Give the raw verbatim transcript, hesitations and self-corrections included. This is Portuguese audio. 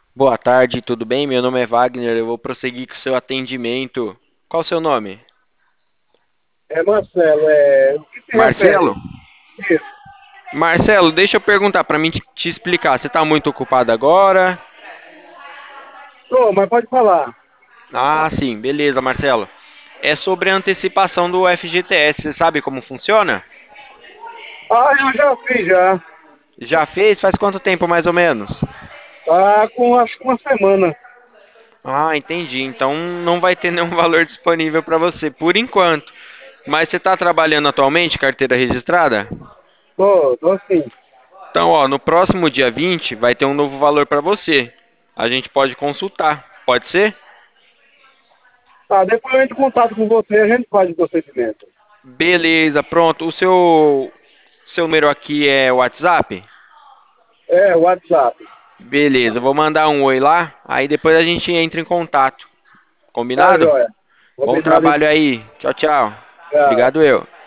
Boa tarde, tudo bem? Meu nome é Wagner, eu vou prosseguir com o seu atendimento. Qual o seu nome? É, Marcelo, é, o que se Marcelo? refere? Isso. Marcelo, deixa eu perguntar para mim te te explicar. Você está muito ocupado agora? Tô, mas pode falar. Ah, sim, beleza, Marcelo. É sobre a antecipação do F G T S. Você sabe como funciona? Ah, eu já fiz já. Já fez? Faz quanto tempo mais ou menos? Tá com acho que uma semana. Ah, entendi. Então não vai ter nenhum valor disponível para você por enquanto. Mas você está trabalhando atualmente, carteira registrada? Tô, tô sim. Então, ó, no próximo dia vinte vai ter um novo valor para você. A gente pode consultar. Pode ser? Tá, depois eu entro em contato com você e a gente faz o procedimento. Beleza, pronto. O seu seu número aqui é o WhatsApp? É, o WhatsApp. Beleza, eu vou mandar um oi lá, aí depois a gente entra em contato. Tá, Combinado? joia. Bom Combinado trabalho então. aí. Tchau, tchau. Tchau. Obrigado eu.